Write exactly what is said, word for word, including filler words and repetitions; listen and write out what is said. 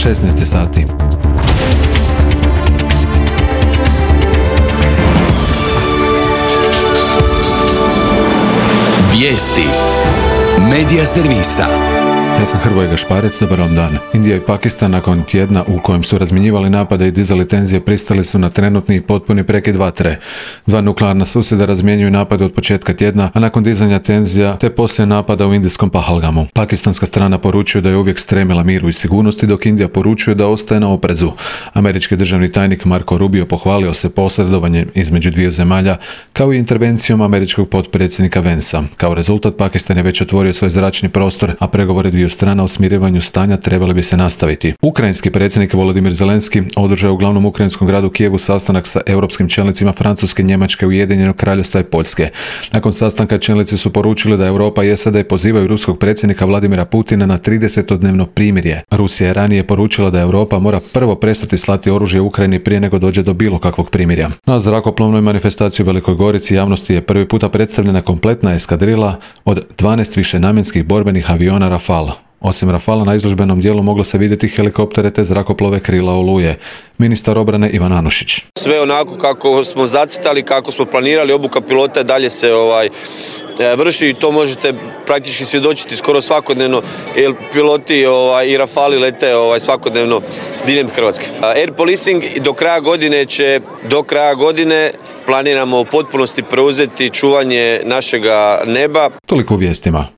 šesnaest sati. Vijesti Medija servisa. Ja sam Hrvoje Gašparec, dobar vam dan. Indija i Pakistan nakon tjedna u kojem su razminjivali napade i dizali tenzije pristali su na trenutni i potpuni prekid vatre. Dva nuklearna susjeda razmjenjuju napade od početka tjedna, a nakon dizanja tenzija te poslije napada u indijskom Pahalgamu. Pakistanska strana poručuje da je uvijek stremila miru i sigurnosti, dok Indija poručuje da ostaje na oprezu. Američki državni tajnik Marco Rubio pohvalio se posredovanjem između dviju zemalja, kao i intervencijom američkog potpredsjednika Vansa. Kao rezultat, Pakistan je već otvorio svoj zračni prostor, a pregovore dviju strana o smirivanju stanja trebali bi se nastaviti. Ukrajinski predsjednik Volodimir Zelenski održao u glavnom ukrajinskom gradu Kijevu sastanak sa europskim čelnicima Francuske, Njemačke, Ujedinjenog Kraljevstva i Poljske. Nakon sastanka čelnici su poručili da Europa i S A D pozivaju ruskog predsjednika Vladimira Putina na tridesetodnevno primirje. Rusija je ranije poručila da Europa mora prvo prestati slati oružje Ukrajini prije nego dođe do bilo kakvog primirja. Na zrakoplovnoj manifestaciji u Velikoj Gorici javnosti je prvi puta predstavljena kompletna eskadrila od dvanaest višenamjenskih borbenih aviona Rafale. Osim Rafala, na izložbenom dijelu moglo se vidjeti helikoptere te zrakoplove Krila Oluje. Ministar obrane Ivan Anušić. Sve onako kako smo zacrtali, kako smo planirali, obuka pilota dalje se ovaj vrši i to možete praktički svjedočiti skoro svakodnevno, jer piloti ovaj, i Rafali lete ovaj, svakodnevno diljem Hrvatske. Air Policing do kraja godine će, do kraja godine planiramo u potpunosti preuzeti čuvanje našega neba. Toliko u vijestima.